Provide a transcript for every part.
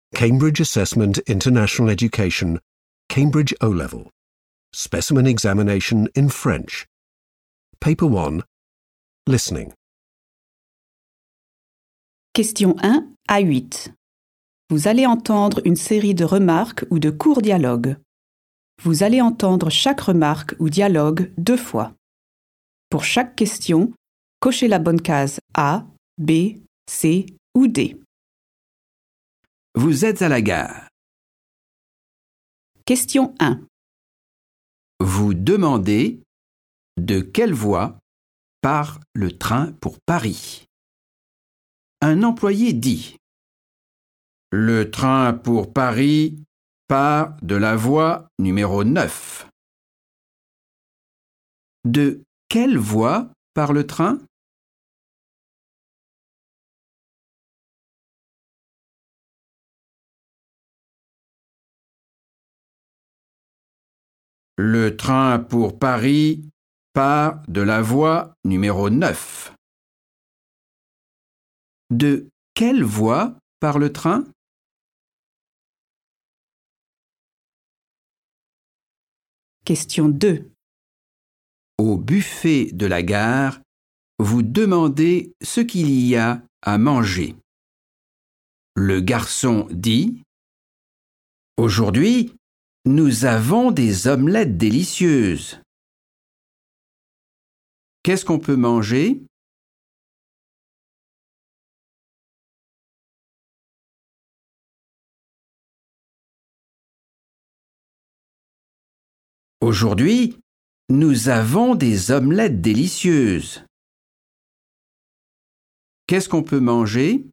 Cambridge Assessment International Education, Cambridge O-Level. Specimen examination in French. Paper 1. Listening. Question 1 à 8. Vous allez entendre une série de remarques ou de courts dialogues. Vous allez entendre chaque remarque ou dialogue 2 fois. Pour chaque question, cochez la bonne case A, B, C ou D. Vous êtes à la gare. Question 1. Vous demandez de quelle voie part le train pour Paris. Un employé dit: Le train pour Paris part de la voie numéro 9. De quelle voie part le train? Le train pour Paris part de la voie numéro 9. De quelle voie part le train? Question 2. Au buffet de la gare, vous demandez ce qu'il y a à manger. Le garçon dit: Aujourd'hui, nous avons des omelettes délicieuses. Qu'est-ce qu'on peut manger? Aujourd'hui, nous avons des omelettes délicieuses. Qu'est-ce qu'on peut manger?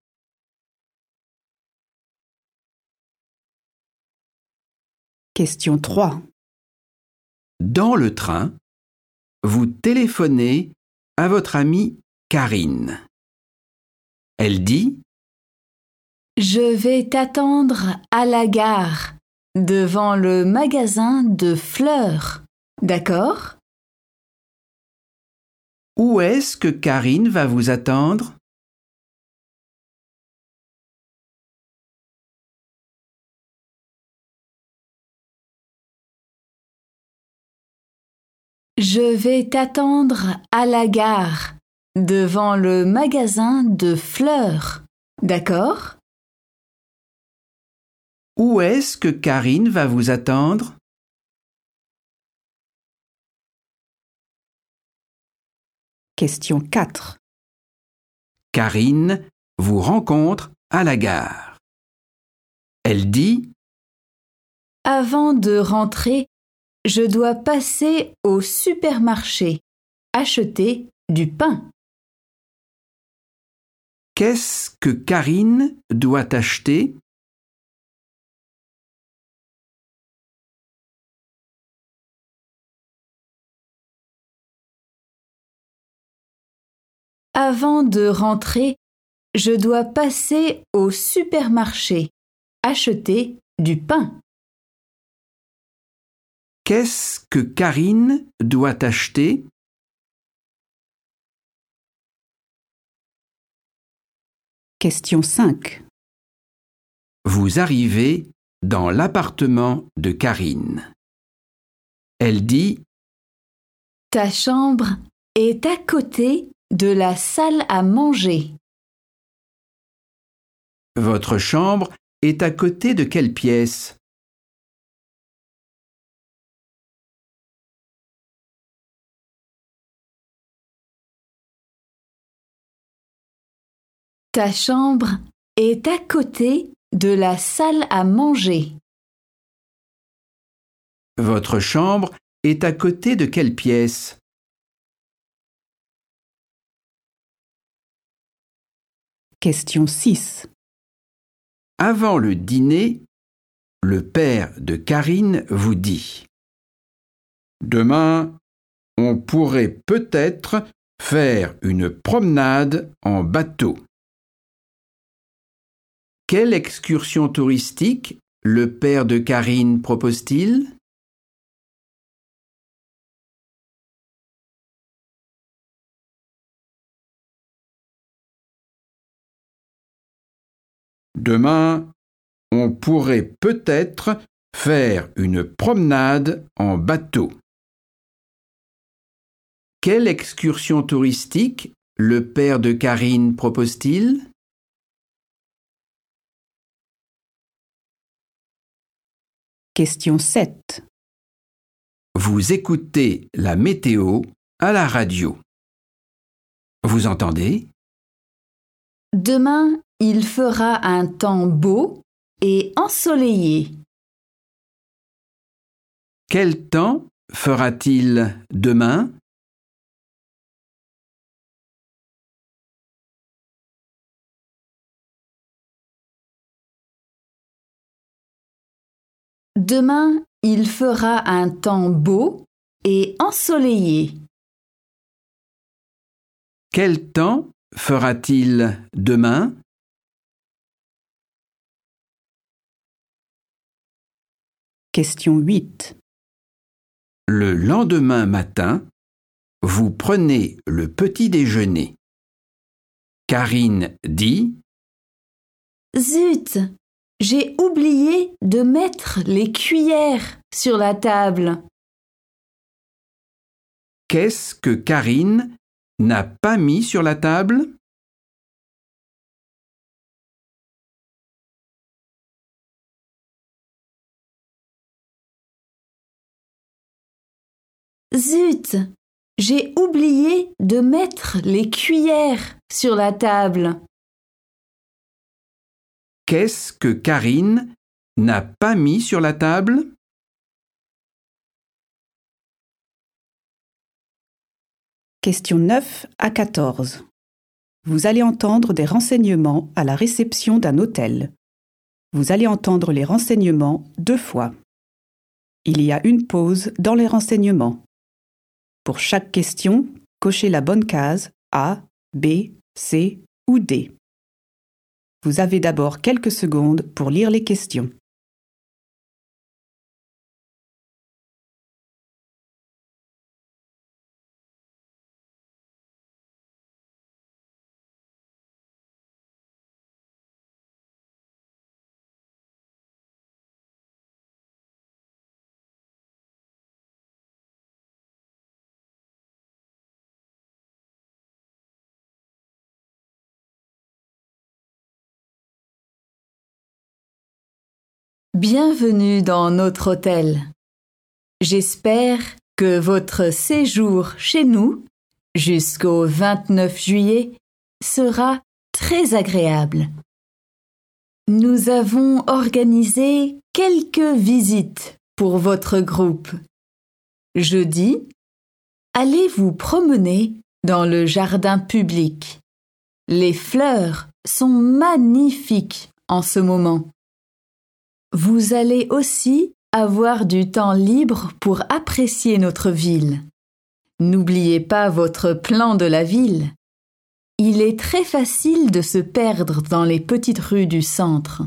Question 3. Dans le train, vous téléphonez à votre amie Karine. Elle dit: Je vais t'attendre à la gare, devant le magasin de fleurs. D'accord? Où est-ce que Karine va vous attendre? Je vais t'attendre à la gare, devant le magasin de fleurs. D'accord? Où est-ce que Karine va vous attendre? Question 4. Karine vous rencontre à la gare. Elle dit: Avant de rentrer, je dois passer au supermarché, acheter du pain. Qu'est-ce que Karine doit acheter? Avant de rentrer, je dois passer au supermarché, acheter du pain. Qu'est-ce que Karine doit acheter? Question 5. Vous arrivez dans l'appartement de Karine. Elle dit: Ta chambre est à côté de la salle à manger. Votre chambre est à côté de quelle pièce? Ta chambre est à côté de la salle à manger. Votre chambre est à côté de quelle pièce? Question 6. Avant le dîner, le père de Karine vous dit: Demain, on pourrait peut-être faire une promenade en bateau. Quelle excursion touristique le père de Karine propose-t-il? Demain, on pourrait peut-être faire une promenade en bateau. Quelle excursion touristique le père de Karine propose-t-il? Question 7. Vous écoutez la météo à la radio. Vous entendez? Demain, il fera un temps beau et ensoleillé. Quel temps fera-t-il demain? Demain, il fera un temps beau et ensoleillé. Quel temps fera-t-il demain? Question 8. Le lendemain matin, vous prenez le petit déjeuner. Karine dit: Zut! J'ai oublié de mettre les cuillères sur la table. Qu'est-ce que Karine n'a pas mis sur la table? Zut! J'ai oublié de mettre les cuillères sur la table. Qu'est-ce que Karine n'a pas mis sur la table? Question 9 à 14. Vous allez entendre des renseignements à la réception d'un hôtel. Vous allez entendre les renseignements 2 fois. Il y a une pause dans les renseignements. Pour chaque question, cochez la bonne case A, B, C ou D. Vous avez d'abord quelques secondes pour lire les questions. Bienvenue dans notre hôtel. J'espère que votre séjour chez nous, jusqu'au 29 juillet, sera très agréable. Nous avons organisé quelques visites pour votre groupe. Jeudi, allez vous promener dans le jardin public. Les fleurs sont magnifiques en ce moment. Vous allez aussi avoir du temps libre pour apprécier notre ville. N'oubliez pas votre plan de la ville. Il est très facile de se perdre dans les petites rues du centre.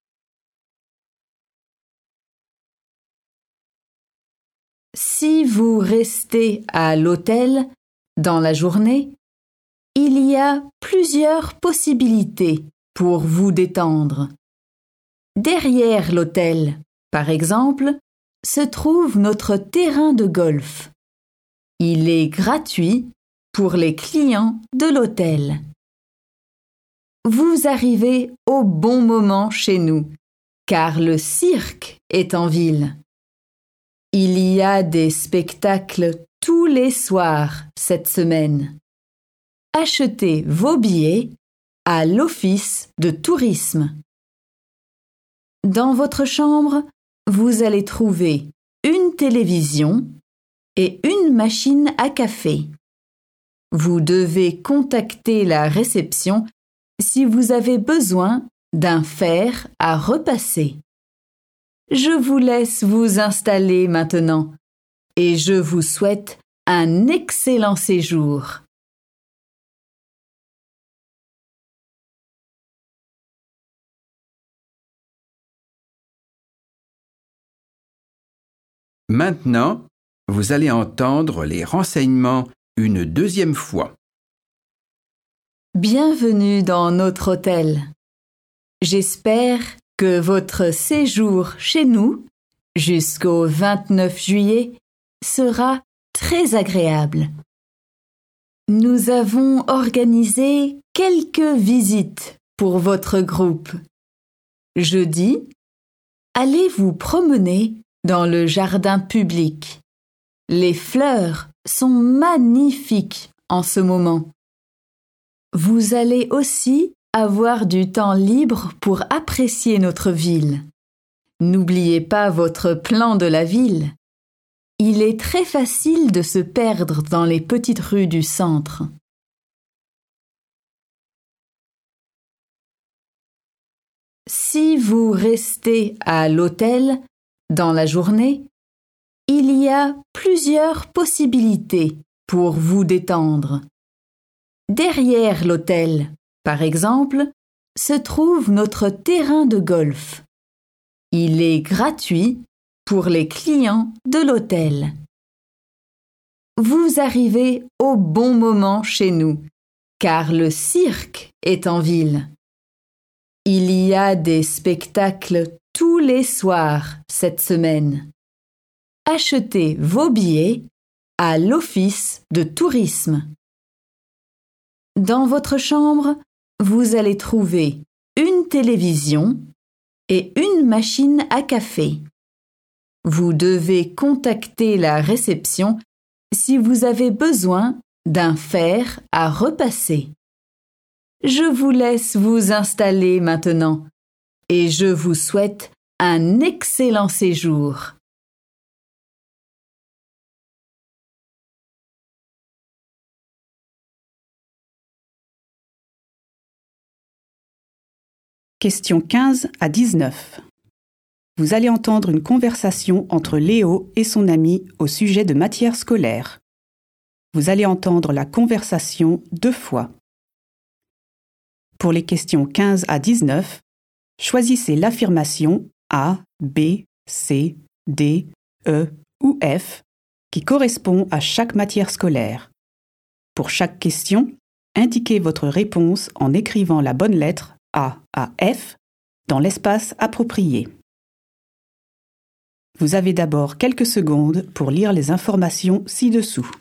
Si vous restez à l'hôtel dans la journée, il y a plusieurs possibilités pour vous détendre. Derrière l'hôtel, par exemple, se trouve notre terrain de golf. Il est gratuit pour les clients de l'hôtel. Vous arrivez au bon moment chez nous, car le cirque est en ville. Il y a des spectacles tous les soirs cette semaine. Achetez vos billets à l'office de tourisme. Dans votre chambre, vous allez trouver une télévision et une machine à café. Vous devez contacter la réception si vous avez besoin d'un fer à repasser. Je vous laisse vous installer maintenant et je vous souhaite un excellent séjour. Maintenant, vous allez entendre les renseignements une deuxième fois. Bienvenue dans notre hôtel. J'espère que votre séjour chez nous, jusqu'au 29 juillet, sera très agréable. Nous avons organisé quelques visites pour votre groupe. Jeudi, allez vous promener dans le jardin public. Les fleurs sont magnifiques en ce moment. Vous allez aussi avoir du temps libre pour apprécier notre ville. N'oubliez pas votre plan de la ville. Il est très facile de se perdre dans les petites rues du centre. Si vous restez à l'hôtel dans la journée, il y a plusieurs possibilités pour vous détendre. Derrière l'hôtel, par exemple, se trouve notre terrain de golf. Il est gratuit pour les clients de l'hôtel. Vous arrivez au bon moment chez nous, car le cirque est en ville. Il y a des spectacles tous les soirs cette semaine. Achetez vos billets à l'office de tourisme. Dans votre chambre, vous allez trouver une télévision et une machine à café. Vous devez contacter la réception si vous avez besoin d'un fer à repasser. Je vous laisse vous installer maintenant et je vous souhaite un excellent séjour. Questions 15 à 19. Vous allez entendre une conversation entre Léo et son ami au sujet de matières scolaires. Vous allez entendre la conversation 2 fois. Pour les questions 15 à 19, choisissez l'affirmation A, B, C, D, E ou F qui correspond à chaque matière scolaire. Pour chaque question, indiquez votre réponse en écrivant la bonne lettre A à F dans l'espace approprié. Vous avez d'abord quelques secondes pour lire les informations ci-dessous.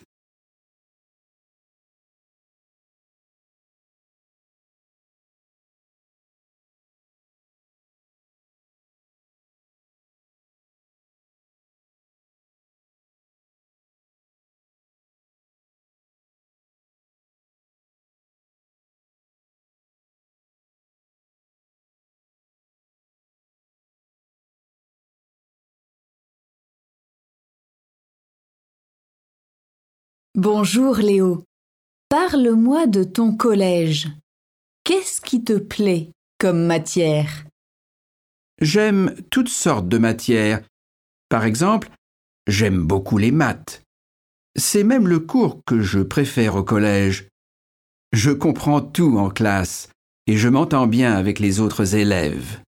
Bonjour Léo. Parle-moi de ton collège. Qu'est-ce qui te plaît comme matière? J'aime toutes sortes de matières. Par exemple, j'aime beaucoup les maths. C'est même le cours que je préfère au collège. Je comprends tout en classe et je m'entends bien avec les autres élèves.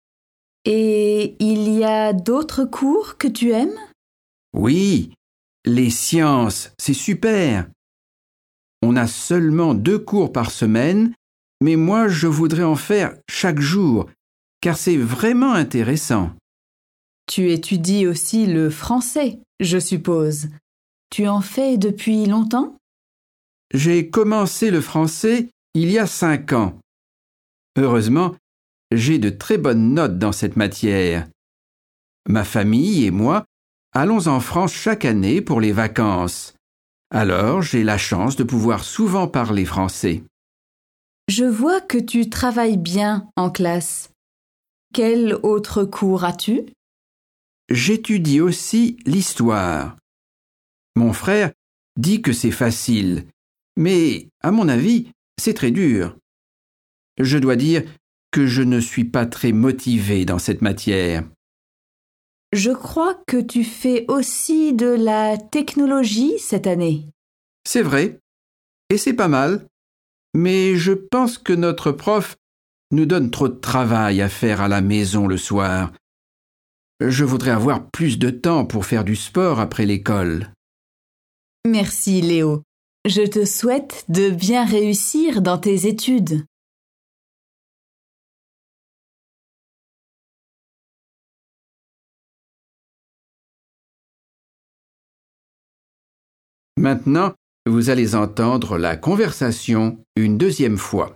Et il y a d'autres cours que tu aimes? Oui, les sciences, c'est super. On a seulement 2 cours par semaine, mais moi je voudrais en faire chaque jour, car c'est vraiment intéressant. Tu étudies aussi le français, je suppose. Tu en fais depuis longtemps? J'ai commencé le français il y a 5 ans. Heureusement, j'ai de très bonnes notes dans cette matière. Ma famille et moi allons en France chaque année pour les vacances. Alors, j'ai la chance de pouvoir souvent parler français. Je vois que tu travailles bien en classe. Quel autre cours as-tu? J'étudie aussi l'histoire. Mon frère dit que c'est facile, mais à mon avis, c'est très dur. Je dois dire que je ne suis pas très motivé dans cette matière. Je crois que tu fais aussi de la technologie cette année. C'est vrai, et c'est pas mal, mais je pense que notre prof nous donne trop de travail à faire à la maison le soir. Je voudrais avoir plus de temps pour faire du sport après l'école. Merci Léo. Je te souhaite de bien réussir dans tes études. Maintenant, vous allez entendre la conversation une deuxième fois.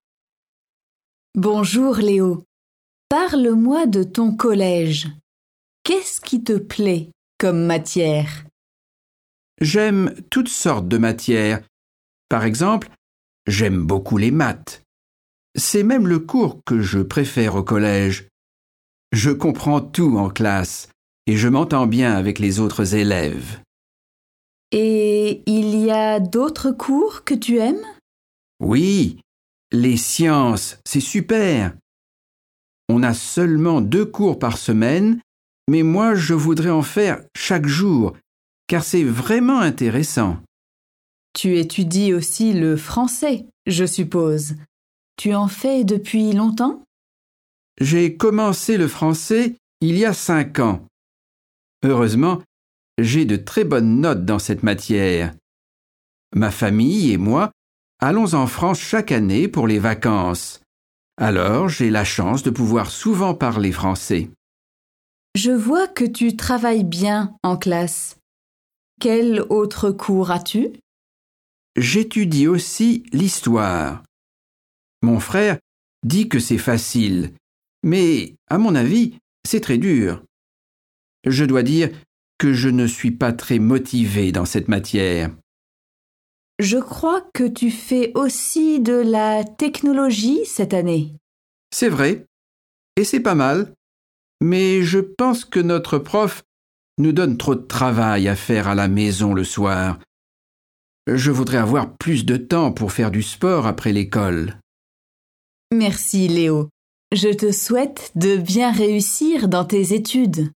Bonjour Léo. Parle-moi de ton collège. Qu'est-ce qui te plaît comme matière? J'aime toutes sortes de matières. Par exemple, j'aime beaucoup les maths. C'est même le cours que je préfère au collège. Je comprends tout en classe et je m'entends bien avec les autres élèves. Et il y a d'autres cours que tu aimes? Oui, les sciences, c'est super. On a seulement 2 cours par semaine, mais moi je voudrais en faire chaque jour, car c'est vraiment intéressant. Tu étudies aussi le français, je suppose. Tu en fais depuis longtemps? J'ai commencé le français il y a 5 ans. Heureusement, j'ai de très bonnes notes dans cette matière. Ma famille et moi allons en France chaque année pour les vacances. Alors j'ai la chance de pouvoir souvent parler français. Je vois que tu travailles bien en classe. Quel autre cours as-tu? J'étudie aussi l'histoire. Mon frère dit que c'est facile, mais à mon avis, c'est très dur. Je dois dire que je ne suis pas très motivé dans cette matière. Je crois que tu fais aussi de la technologie cette année. C'est vrai, et c'est pas mal, mais je pense que notre prof nous donne trop de travail à faire à la maison le soir. Je voudrais avoir plus de temps pour faire du sport après l'école. Merci Léo. Je te souhaite de bien réussir dans tes études.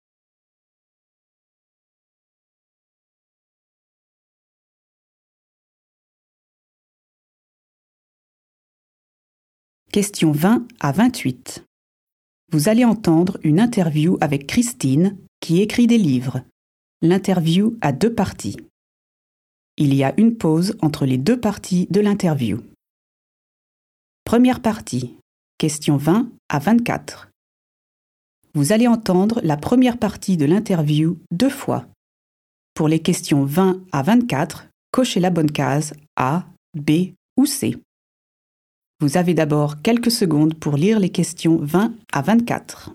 Questions 20 à 28. Vous allez entendre une interview avec Christine qui écrit des livres. L'interview a 2 parties. Il y a une pause entre les 2 parties de l'interview. Première partie, questions 20 à 24. Vous allez entendre la première partie de l'interview 2 fois. Pour les questions 20 à 24, cochez la bonne case A, B ou C. Vous avez d'abord quelques secondes pour lire les questions 20 à 24.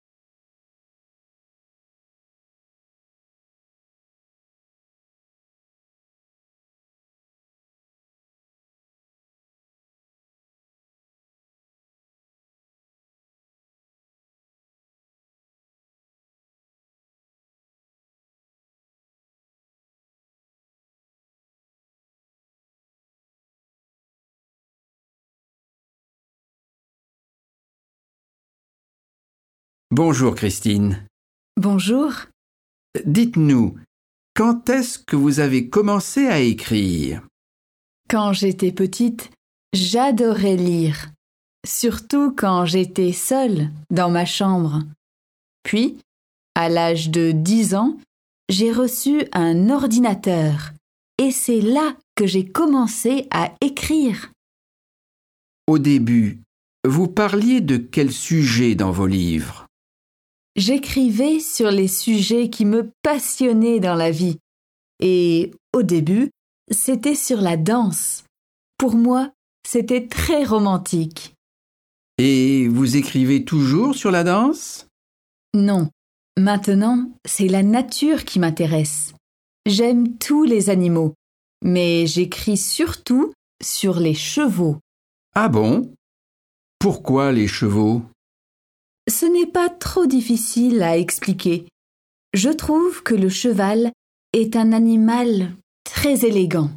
Bonjour Christine. Bonjour. Dites-nous, quand est-ce que vous avez commencé à écrire? Quand j'étais petite, j'adorais lire, surtout quand j'étais seule dans ma chambre. Puis, à l'âge de 10 ans, j'ai reçu un ordinateur et c'est là que j'ai commencé à écrire. Au début, vous parliez de quel sujet dans vos livres? J'écrivais sur les sujets qui me passionnaient dans la vie. Et au début, c'était sur la danse. Pour moi, c'était très romantique. Et vous écrivez toujours sur la danse? Non, maintenant, c'est la nature qui m'intéresse. J'aime tous les animaux, mais j'écris surtout sur les chevaux. Ah bon? Pourquoi les chevaux? Ce n'est pas trop difficile à expliquer. Je trouve que le cheval est un animal très élégant.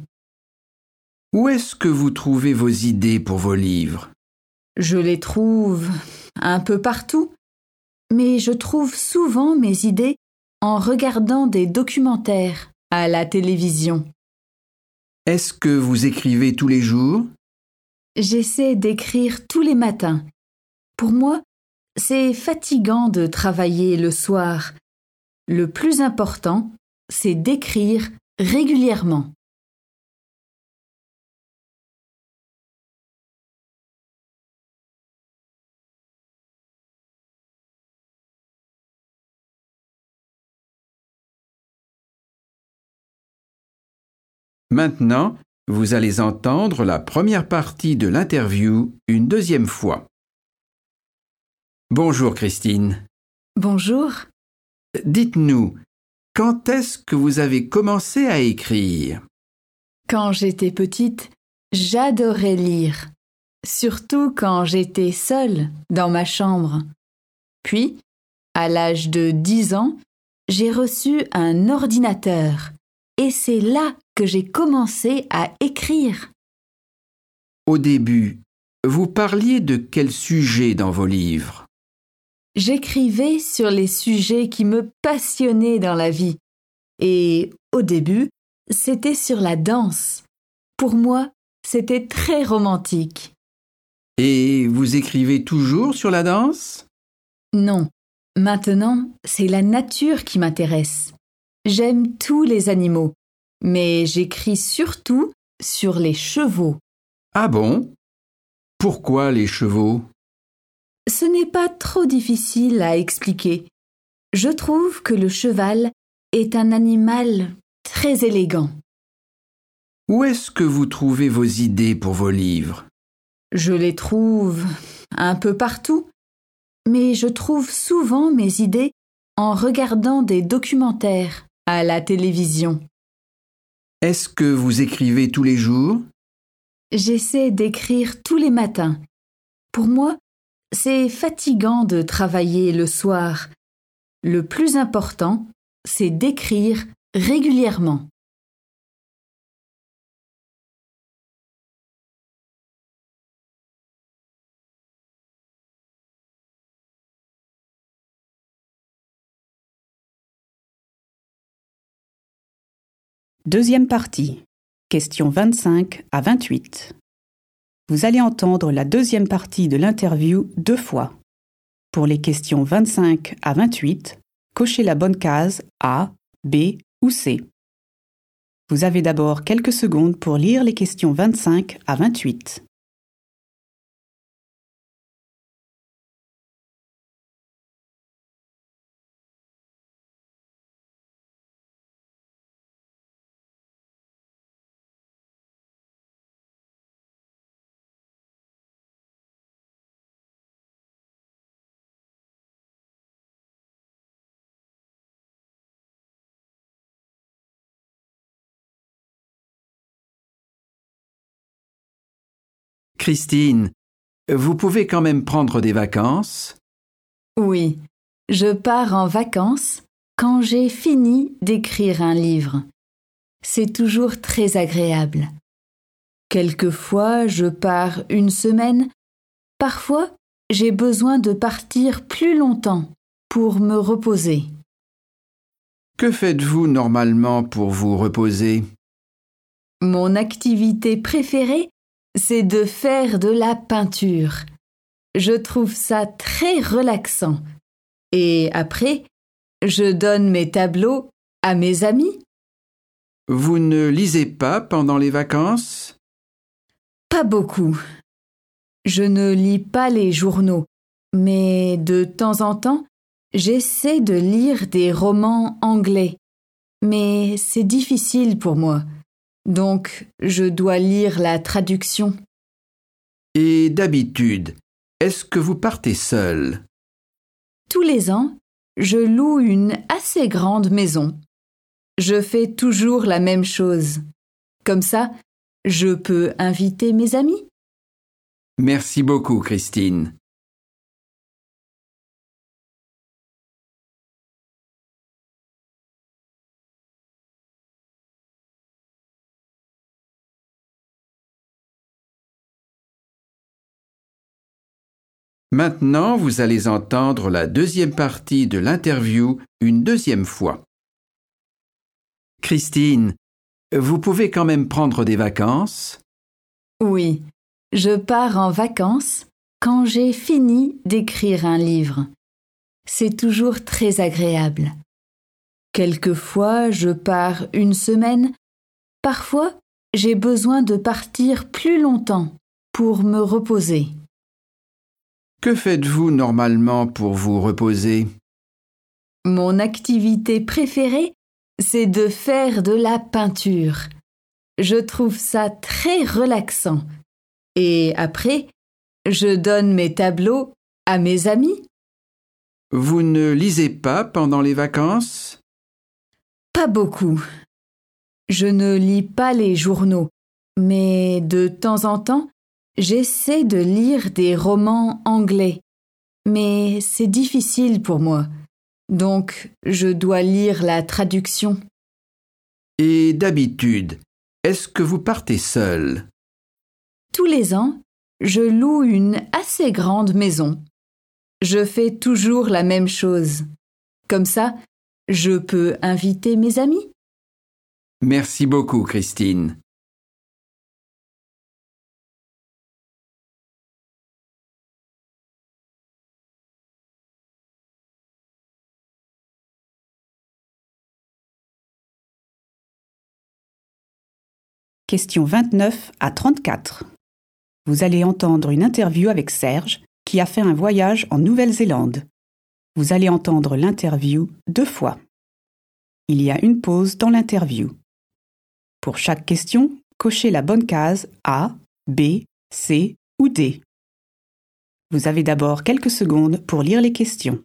Où est-ce que vous trouvez vos idées pour vos livres? Je les trouve un peu partout, mais je trouve souvent mes idées en regardant des documentaires à la télévision. Est-ce que vous écrivez tous les jours? J'essaie d'écrire tous les matins. Pour moi, c'est fatigant de travailler le soir. Le plus important, c'est d'écrire régulièrement. Maintenant, vous allez entendre la première partie de l'interview une deuxième fois. Bonjour Christine. Bonjour. Dites-nous, quand est-ce que vous avez commencé à écrire ? Quand j'étais petite, j'adorais lire, surtout quand j'étais seule dans ma chambre. Puis, à l'âge de 10 ans, j'ai reçu un ordinateur et c'est là que j'ai commencé à écrire. Au début, vous parliez de quel sujet dans vos livres ? J'écrivais sur les sujets qui me passionnaient dans la vie. Et au début, c'était sur la danse. Pour moi, c'était très romantique. Et vous écrivez toujours sur la danse ? Non, maintenant, c'est la nature qui m'intéresse. J'aime tous les animaux, mais j'écris surtout sur les chevaux. Ah bon ? Pourquoi les chevaux ? Ce n'est pas trop difficile à expliquer. Je trouve que le cheval est un animal très élégant. Où est-ce que vous trouvez vos idées pour vos livres ? Je les trouve un peu partout, mais je trouve souvent mes idées en regardant des documentaires à la télévision. Est-ce que vous écrivez tous les jours ? J'essaie d'écrire tous les matins. Pour moi, c'est fatigant de travailler le soir. Le plus important, c'est d'écrire régulièrement. Deuxième partie. Questions 25 à 28. Vous allez entendre la deuxième partie de l'interview 2 fois. Pour les questions 25 à 28, cochez la bonne case A, B ou C. Vous avez d'abord quelques secondes pour lire les questions 25 à 28. Christine, vous pouvez quand même prendre des vacances ? Oui, je pars en vacances quand j'ai fini d'écrire un livre. C'est toujours très agréable. Quelquefois, je pars une semaine. Parfois, j'ai besoin de partir plus longtemps pour me reposer. Que faites-vous normalement pour vous reposer ? Mon activité préférée, c'est de faire de la peinture. Je trouve ça très relaxant. Et après, je donne mes tableaux à mes amis. Vous ne lisez pas pendant les vacances ? Pas beaucoup. Je ne lis pas les journaux, mais de temps en temps, j'essaie de lire des romans anglais. Mais c'est difficile pour moi, donc je dois lire la traduction. Et d'habitude, est-ce que vous partez seul ? Tous les ans, je loue une assez grande maison. Je fais toujours la même chose. Comme ça, je peux inviter mes amis. Merci beaucoup, Christine. Maintenant, vous allez entendre la deuxième partie de l'interview une deuxième fois. Christine, vous pouvez quand même prendre des vacances ? Oui, je pars en vacances quand j'ai fini d'écrire un livre. C'est toujours très agréable. Quelquefois, je pars une semaine. Parfois, j'ai besoin de partir plus longtemps pour me reposer. Que faites-vous normalement pour vous reposer ? Mon activité préférée, c'est de faire de la peinture. Je trouve ça très relaxant. Et après, je donne mes tableaux à mes amis. Vous ne lisez pas pendant les vacances? Pas beaucoup. Je ne lis pas les journaux, mais de temps en temps, j'essaie de lire des romans anglais. Mais c'est difficile pour moi, donc je dois lire la traduction. Et d'habitude, est-ce que vous partez seul? Tous les ans, je loue une assez grande maison. Je fais toujours la même chose. Comme ça, je peux inviter mes amis. Merci beaucoup, Christine. Questions 29 à 34. Vous allez entendre une interview avec Serge, qui a fait un voyage en Nouvelle-Zélande. Vous allez entendre l'interview 2 fois. Il y a une pause dans l'interview. Pour chaque question, cochez la bonne case A, B, C ou D. Vous avez d'abord quelques secondes pour lire les questions.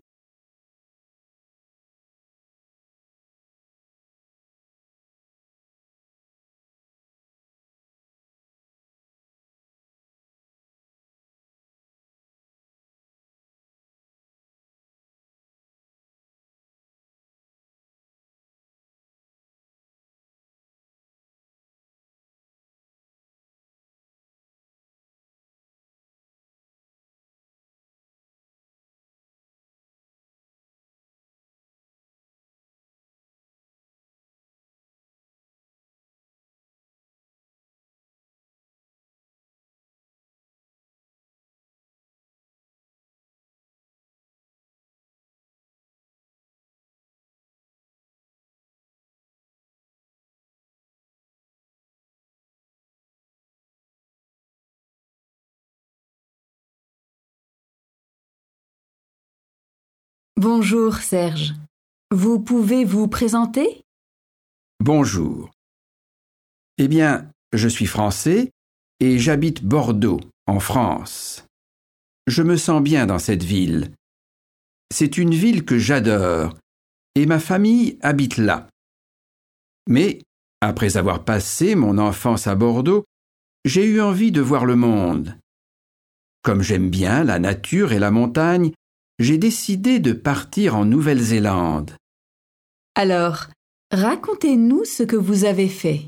Bonjour Serge. Vous pouvez vous présenter? Bonjour. Eh bien, je suis français et j'habite Bordeaux, en France. Je me sens bien dans cette ville. C'est une ville que j'adore et ma famille habite là. Mais, après avoir passé mon enfance à Bordeaux, j'ai eu envie de voir le monde. Comme j'aime bien la nature et la montagne, j'ai décidé de partir en Nouvelle-Zélande. Alors, racontez-nous ce que vous avez fait.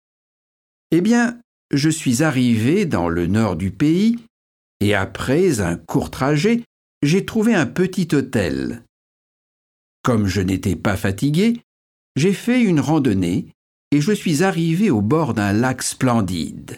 Eh bien, je suis arrivé dans le nord du pays et après un court trajet, j'ai trouvé un petit hôtel. Comme je n'étais pas fatigué, j'ai fait une randonnée et je suis arrivé au bord d'un lac splendide.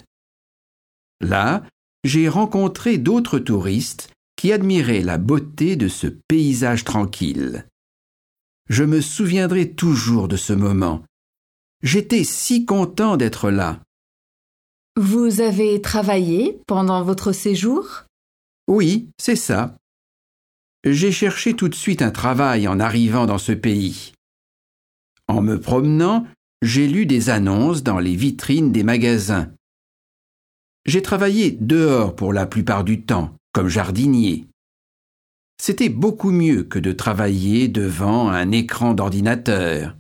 Là, j'ai rencontré d'autres touristes qui admiraient la beauté de ce paysage tranquille. Je me souviendrai toujours de ce moment. J'étais si content d'être là. Vous avez travaillé pendant votre séjour? Oui, c'est ça. J'ai cherché tout de suite un travail en arrivant dans ce pays. En me promenant, j'ai lu des annonces dans les vitrines des magasins. J'ai travaillé dehors pour la plupart du temps, comme jardinier. C'était beaucoup mieux que de travailler devant un écran d'ordinateur.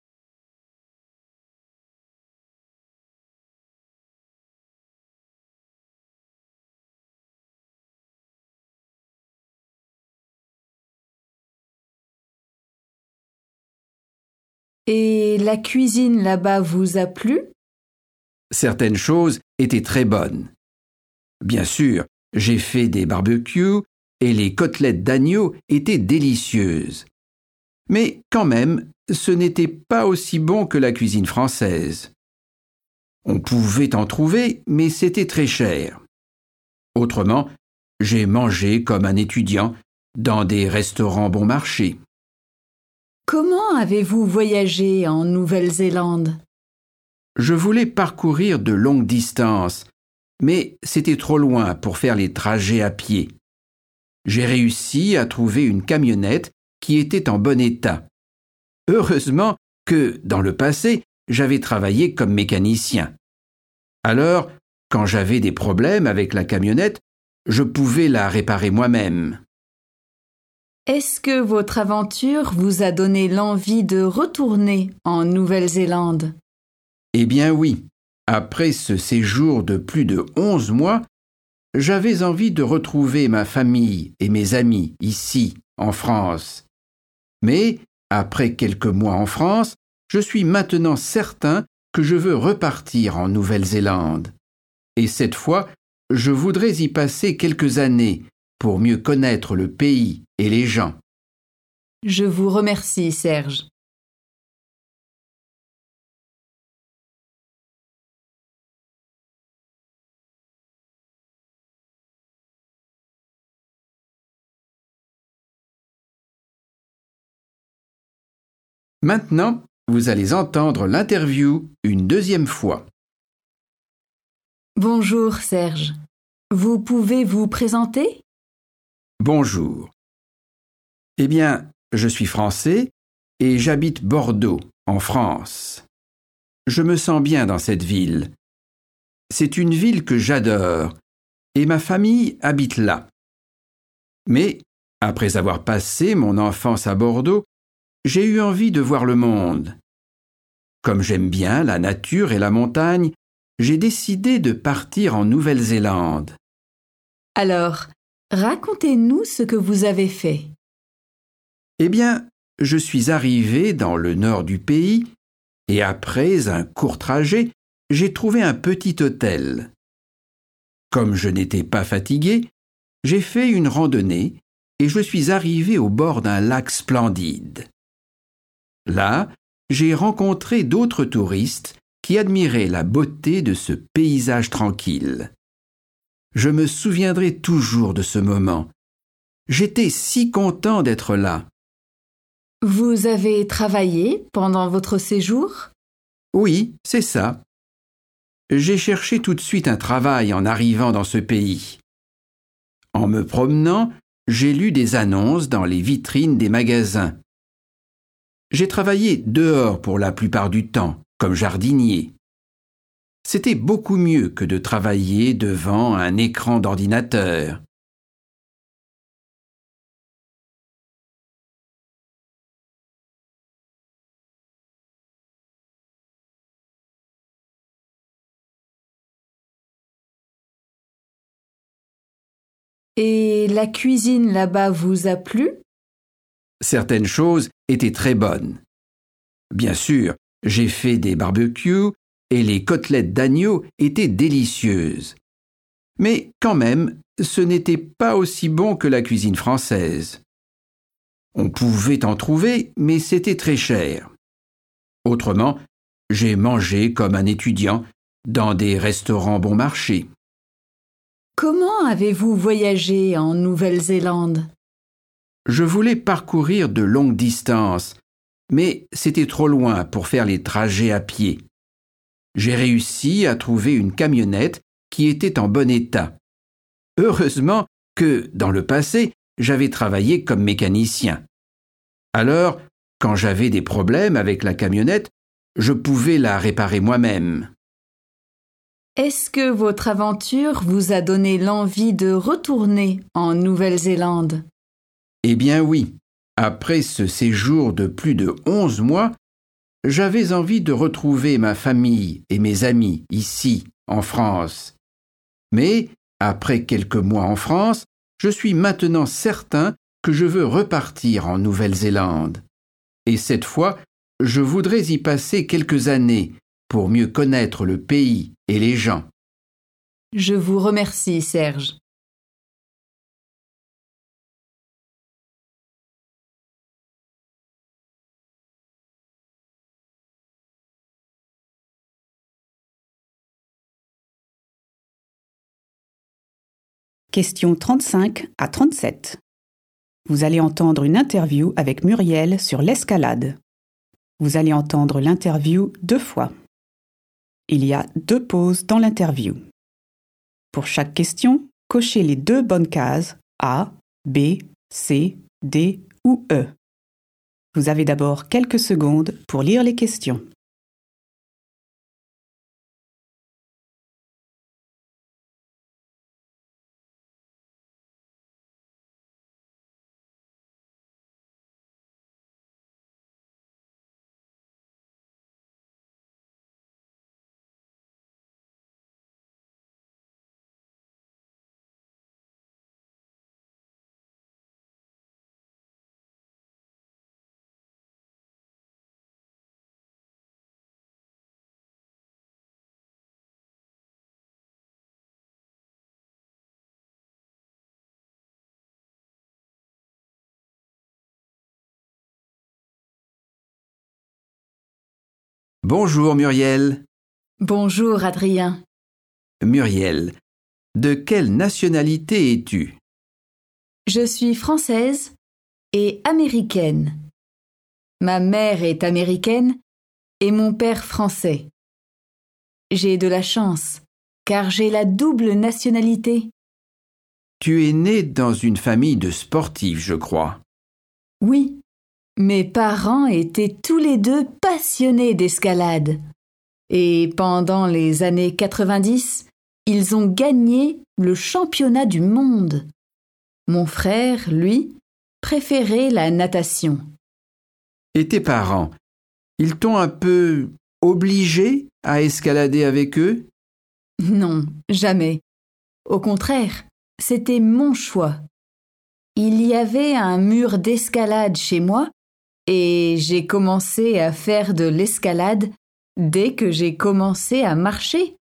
Et la cuisine là-bas vous a plu? Certaines choses étaient très bonnes. Bien sûr, j'ai fait des barbecues et les côtelettes d'agneau étaient délicieuses. Mais quand même, ce n'était pas aussi bon que la cuisine française. On pouvait en trouver, mais c'était très cher. Autrement, j'ai mangé comme un étudiant dans des restaurants bon marché. Comment avez-vous voyagé en Nouvelle-Zélande? Je voulais parcourir de longues distances, mais c'était trop loin pour faire les trajets à pied. J'ai réussi à trouver une camionnette qui était en bon état. Heureusement que, dans le passé, j'avais travaillé comme mécanicien. Alors, quand j'avais des problèmes avec la camionnette, je pouvais la réparer moi-même. Est-ce que votre aventure vous a donné l'envie de retourner en Nouvelle-Zélande? Eh bien oui, après ce séjour de plus de 11 mois, j'avais envie de retrouver ma famille et mes amis ici, en France. Mais, après quelques mois en France, je suis maintenant certain que je veux repartir en Nouvelle-Zélande. Et cette fois, je voudrais y passer quelques années pour mieux connaître le pays et les gens. Je vous remercie, Serge. Maintenant, vous allez entendre l'interview une deuxième fois. Bonjour, Serge. Vous pouvez vous présenter? Bonjour. Eh bien, je suis français et j'habite Bordeaux, en France. Je me sens bien dans cette ville. C'est une ville que j'adore et ma famille habite là. Mais, après avoir passé mon enfance à Bordeaux, j'ai eu envie de voir le monde. Comme j'aime bien la nature et la montagne, j'ai décidé de partir en Nouvelle-Zélande. Alors, racontez-nous ce que vous avez fait. Eh bien, je suis arrivé dans le nord du pays et après un court trajet, j'ai trouvé un petit hôtel. Comme je n'étais pas fatigué, j'ai fait une randonnée et je suis arrivé au bord d'un lac splendide. Là, j'ai rencontré d'autres touristes qui admiraient la beauté de ce paysage tranquille. Je me souviendrai toujours de ce moment. J'étais si content d'être là. Vous avez travaillé pendant votre séjour? Oui, c'est ça. J'ai cherché tout de suite un travail en arrivant dans ce pays. En me promenant, j'ai lu des annonces dans les vitrines des magasins. J'ai travaillé dehors pour la plupart du temps, comme jardinier. C'était beaucoup mieux que de travailler devant un écran d'ordinateur. Et la cuisine là-bas vous a plu? Certaines choses étaient très bonnes. Bien sûr, j'ai fait des barbecues et les côtelettes d'agneau étaient délicieuses. Mais quand même, ce n'était pas aussi bon que la cuisine française. On pouvait en trouver, mais c'était très cher. Autrement, j'ai mangé comme un étudiant dans des restaurants bon marché. Comment avez-vous voyagé en Nouvelle-Zélande? Je voulais parcourir de longues distances, mais c'était trop loin pour faire les trajets à pied. J'ai réussi à trouver une camionnette qui était en bon état. Heureusement que, dans le passé, j'avais travaillé comme mécanicien. Alors, quand j'avais des problèmes avec la camionnette, je pouvais la réparer moi-même. Est-ce que votre aventure vous a donné l'envie de retourner en Nouvelle-Zélande? Eh bien oui, après ce séjour de plus de 11 mois, j'avais envie de retrouver ma famille et mes amis ici, en France. Mais, après quelques mois en France, je suis maintenant certain que je veux repartir en Nouvelle-Zélande. Et cette fois, je voudrais y passer quelques années pour mieux connaître le pays et les gens. Je vous remercie, Serge. Questions 35 à 37. Vous allez entendre une interview avec Muriel sur l'escalade. Vous allez entendre l'interview 2 fois. Il y a 2 pauses dans l'interview. Pour chaque question, cochez les 2 bonnes cases A, B, C, D ou E. Vous avez d'abord quelques secondes pour lire les questions. Bonjour Muriel. Bonjour Adrien. Muriel, de quelle nationalité es-tu? Je suis française et américaine. Ma mère est américaine et mon père français. J'ai de la chance, car j'ai la double nationalité. Tu es né dans une famille de sportifs, je crois. Oui, mes parents étaient tous les deux passionnés d'escalade. Et pendant les années 90, ils ont gagné le championnat du monde. Mon frère, lui, préférait la natation. Et tes parents, ils t'ont un peu obligé à escalader avec eux? Non, jamais. Au contraire, c'était mon choix. Il y avait un mur d'escalade chez moi et j'ai commencé à faire de l'escalade dès que j'ai commencé à marcher.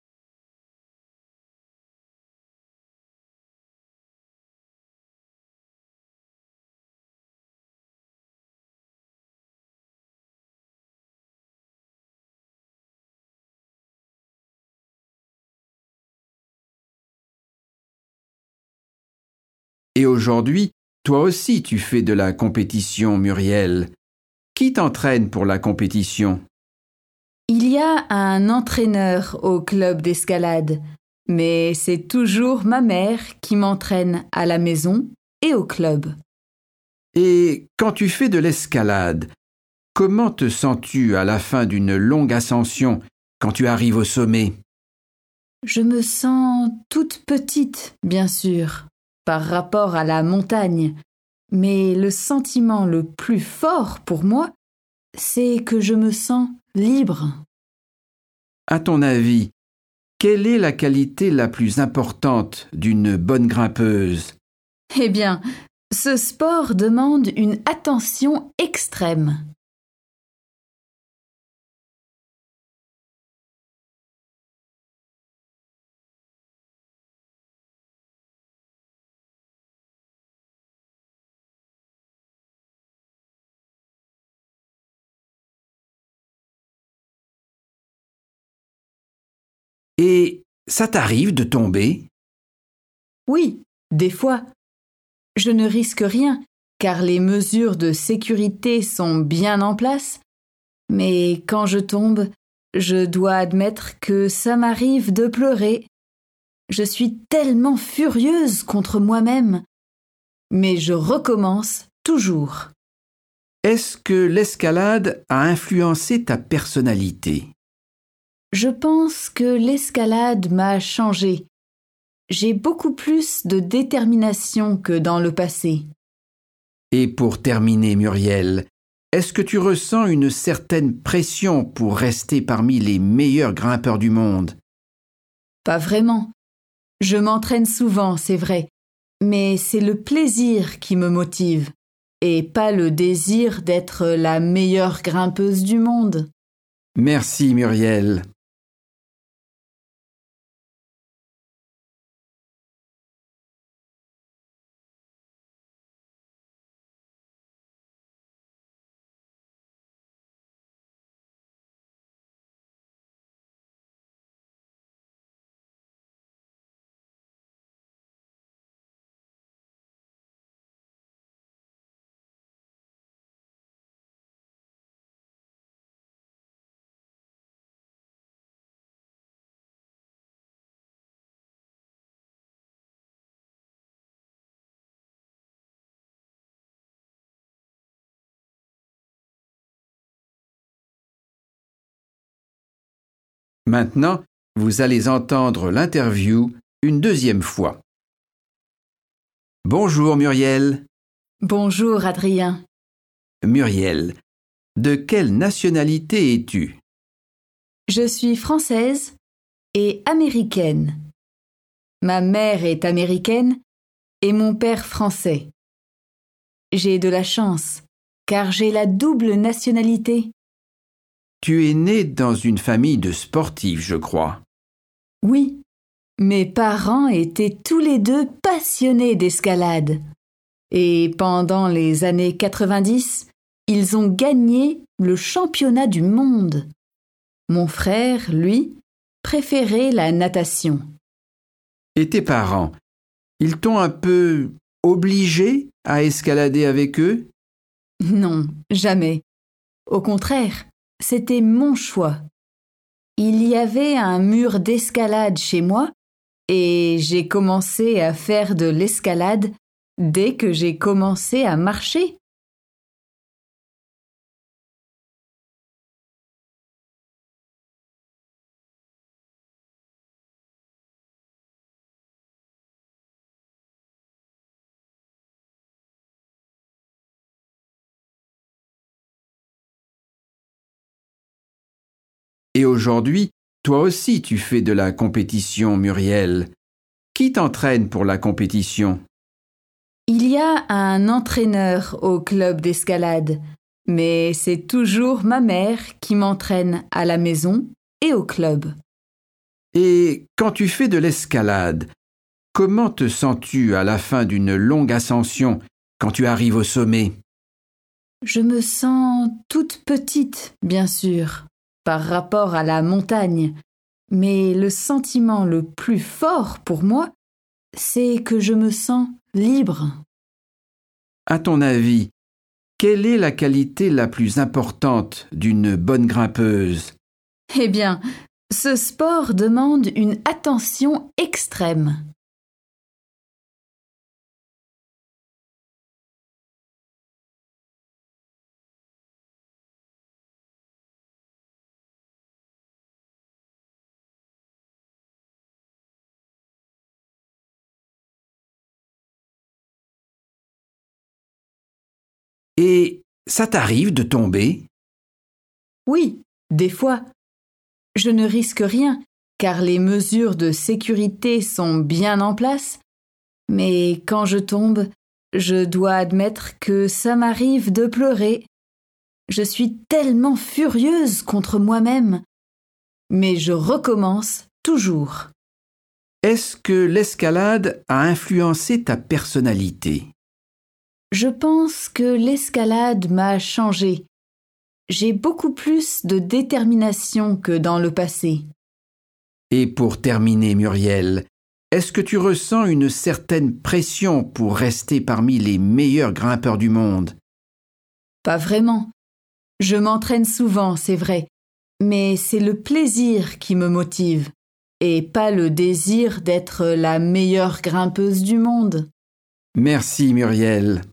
Et aujourd'hui, toi aussi tu fais de la compétition, Muriel. Qui t'entraîne pour la compétition? Il y a un entraîneur au club d'escalade, mais c'est toujours ma mère qui m'entraîne à la maison et au club. Et quand tu fais de l'escalade, comment te sens-tu à la fin d'une longue ascension quand tu arrives au sommet? Je me sens toute petite, bien sûr, par rapport à la montagne, mais le sentiment le plus fort pour moi, c'est que je me sens libre. À ton avis, quelle est la qualité la plus importante d'une bonne grimpeuse? Eh bien, ce sport demande une attention extrême. Et ça t'arrive de tomber? Oui, des fois. Je ne risque rien, car les mesures de sécurité sont bien en place, mais quand je tombe, je dois admettre que ça m'arrive de pleurer. Je suis tellement furieuse contre moi-même, mais je recommence toujours. Est-ce que l'escalade a influencé ta personnalité? Je pense que l'escalade m'a changé. J'ai beaucoup plus de détermination que dans le passé. Et pour terminer, Muriel, est-ce que tu ressens une certaine pression pour rester parmi les meilleurs grimpeurs du monde? Pas vraiment. Je m'entraîne souvent, c'est vrai, mais c'est le plaisir qui me motive, et pas le désir d'être la meilleure grimpeuse du monde. Merci, Muriel. Maintenant, vous allez entendre l'interview une deuxième fois. Bonjour Muriel. Bonjour Adrien. Muriel, de quelle nationalité es-tu? Je suis française et américaine. Ma mère est américaine et mon père français. J'ai de la chance, car j'ai la double nationalité. Tu es né dans une famille de sportifs, je crois. Oui, mes parents étaient tous les deux passionnés d'escalade. Et pendant les années 90, ils ont gagné le championnat du monde. Mon frère, lui, préférait la natation. Et tes parents, ils t'ont un peu obligé à escalader avec eux? Non, jamais. Au contraire, c'était mon choix. Il y avait un mur d'escalade chez moi et j'ai commencé à faire de l'escalade dès que j'ai commencé à marcher. Et aujourd'hui, toi aussi tu fais de la compétition, Muriel. Qui t'entraîne pour la compétition? Il y a un entraîneur au club d'escalade, mais c'est toujours ma mère qui m'entraîne à la maison et au club. Et quand tu fais de l'escalade, comment te sens-tu à la fin d'une longue ascension quand tu arrives au sommet? Je me sens toute petite, bien sûr, par rapport à la montagne, mais le sentiment le plus fort pour moi, c'est que je me sens libre. À ton avis, quelle est la qualité la plus importante d'une bonne grimpeuse? Eh bien, ce sport demande une attention extrême. Et ça t'arrive de tomber? Oui, des fois. Je ne risque rien, car les mesures de sécurité sont bien en place, mais quand je tombe, je dois admettre que ça m'arrive de pleurer. Je suis tellement furieuse contre moi-même, mais je recommence toujours. Est-ce que l'escalade a influencé ta personnalité? Je pense que l'escalade m'a changé. J'ai beaucoup plus de détermination que dans le passé. Et pour terminer, Muriel, est-ce que tu ressens une certaine pression pour rester parmi les meilleurs grimpeurs du monde? Pas vraiment. Je m'entraîne souvent, c'est vrai, mais c'est le plaisir qui me motive, et pas le désir d'être la meilleure grimpeuse du monde. Merci, Muriel.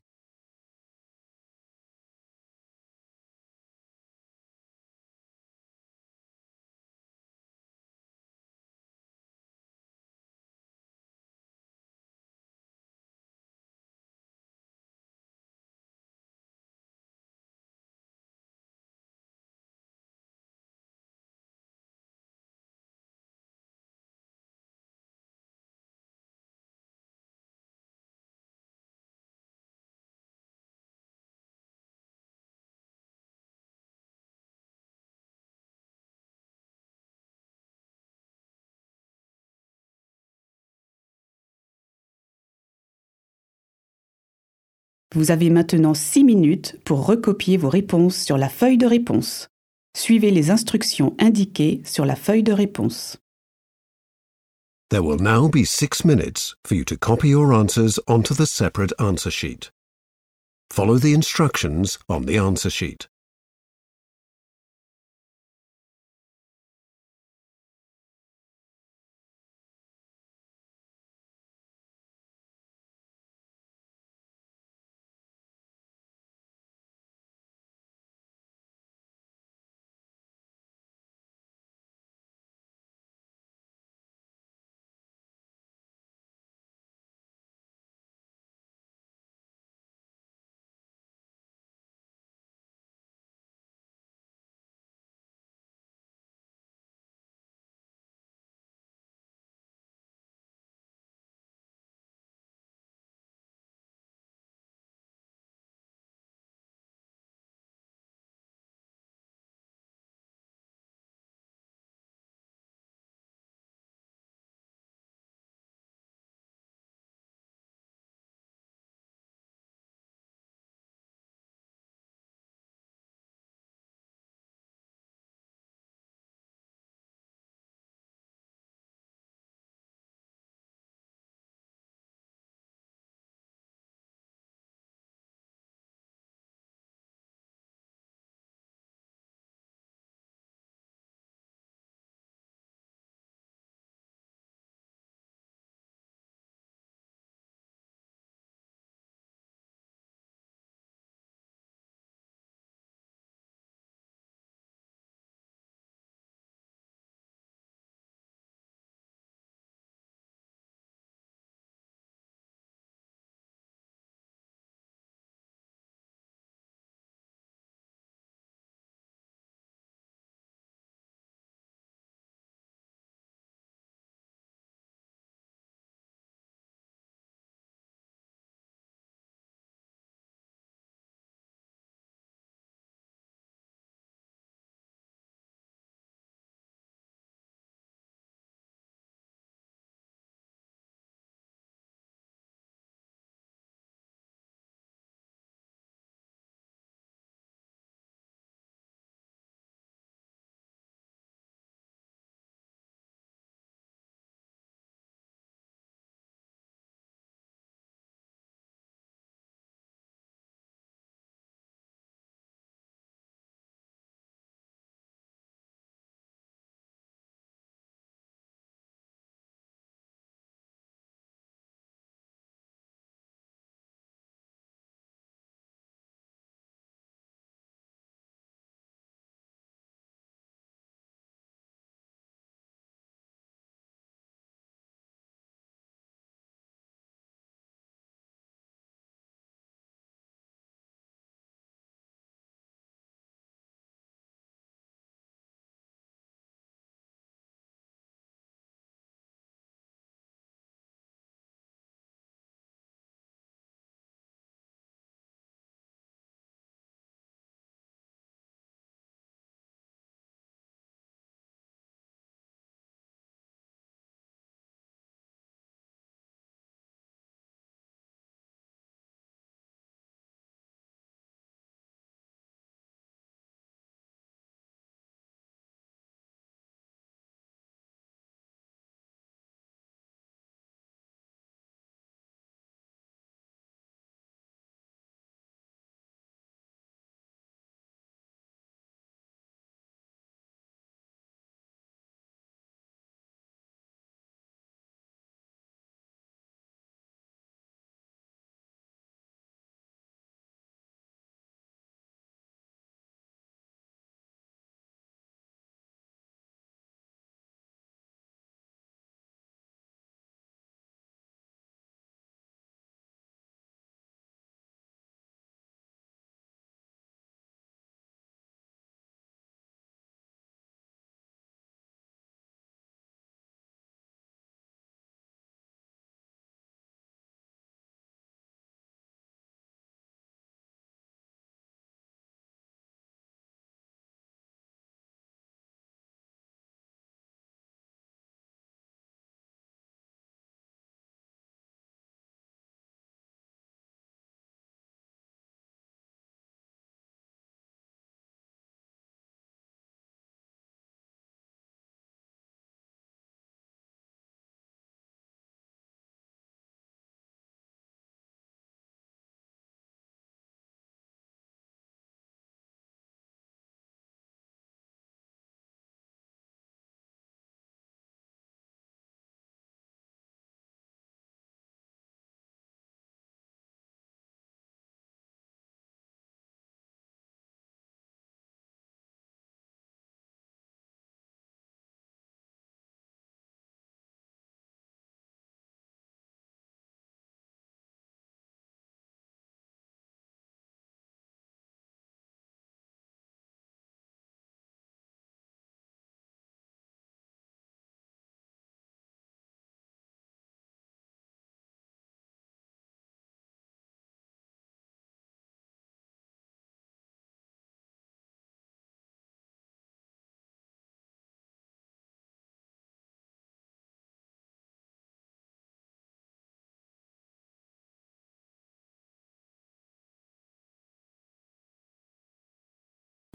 Vous avez maintenant 6 minutes pour recopier vos réponses sur la feuille de réponse. Suivez les instructions indiquées sur la feuille de réponse. There will now be 6 minutes for you to copy your answers onto the separate answer sheet. Follow the instructions on the answer sheet.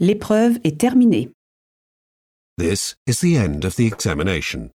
L'épreuve est terminée. This is the end of the examination.